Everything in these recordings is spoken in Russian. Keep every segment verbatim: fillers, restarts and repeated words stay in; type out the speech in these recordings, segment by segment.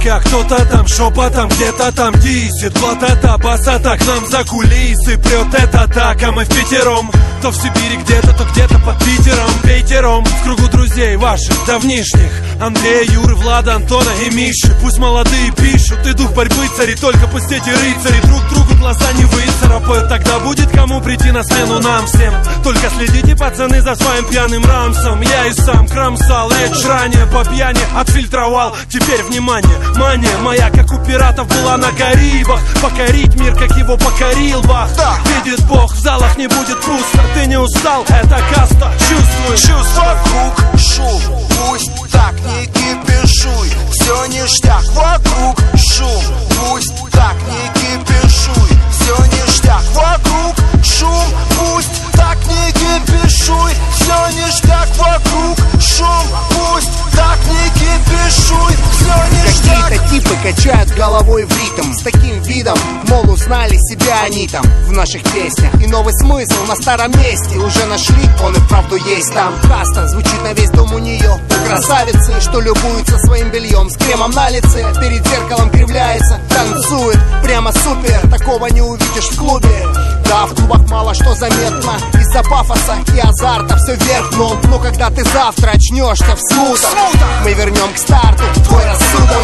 пока кто-то там шепотом где-то там дисит. Вот это басата к нам за кулисы прет это так, а мы впятером. То в Сибири где-то, то где-то под Питером. Пятером в кругу друзей ваших давнишних: Андрея, Юры, Влада, Антона и Миши. Пусть молодые пишут, и дух борьбы цари. Только пусть эти рыцари друг другу глаза не выцарапают. Тогда будет кому прийти на смену нам всем. Только следите, пацаны, за своим пьяным рамсом. Я и сам кромсал речь ранее по пьяни, отфильтровал. Теперь внимание, мания моя, как у пиратов, была на Карибах. Покорить мир, как его покорил Бах. Видит Бог, в залах не будет пусто. Ты не устал, это каста, чувствуй. Чувствуй вокруг шум, пусть так не кипишуй. Все ништяк, вокруг шум, пусть так не кипишуй. Все ништяк, вокруг шум, пусть так не кипишуй. Все ништяк, вокруг шум, пусть так не кипишуй. Все ништяк. Какие-то типы качают головой в ритм с таким видом, мол, узнали себя они там в наших песнях. И новый смысл на старом месте уже нашли, он и вправду есть там. Каста звучит на весь дом у нее. Красавицы, что любуются своим бельем с кремом на лице, перед зеркалом кривляется, танцует прямо супер. Такого не увидишь в клубе. Да, в клубах мало что заметно из-за пафоса и азарта все вверх дном. Но когда ты завтра очнешься в смутах, мы вернем к старту твой рассудок.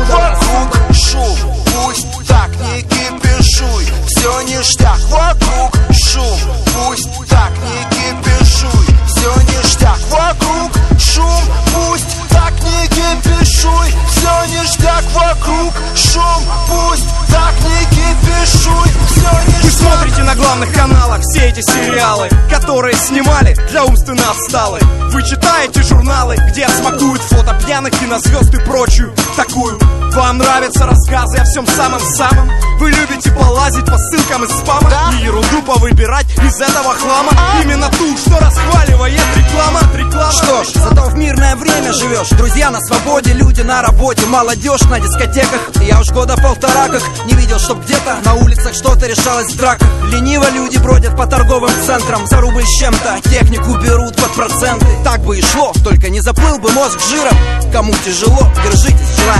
Вокруг шум, пусть так не кипишуй. Все ништяк, вокруг шум, пусть так не кипишуй. Все ништяк, вокруг шум, пусть так не кипишуй. Все ништяк, вокруг шум, пусть так не кипишуй. Все ништяк. Вы смотрите на главных каналах все эти сериалы, которые снимали для умственно отсталых. Вы читаете журналы, где смакуют фото пьяных кинозвезд и прочую такую. Вам нравятся рассказы о всем самом-самом. Вы любите полазить по ссылкам из спама, да? И ерунду повыбирать из этого хлама, а? Именно ту, что расхваливает реклама, реклама. Что ж, зато в мирное время живешь. Друзья на свободе, люди на работе, молодежь на дискотеках. Я уж года полтора как не видел, чтоб где-то на улицах что-то решалось в драках. Лениво люди бродят по торговым центрам, за рубль с чем-то технику берут под проценты. Так бы и шло, только не заплыл бы мозг жиром. Кому тяжело, держитесь, желаем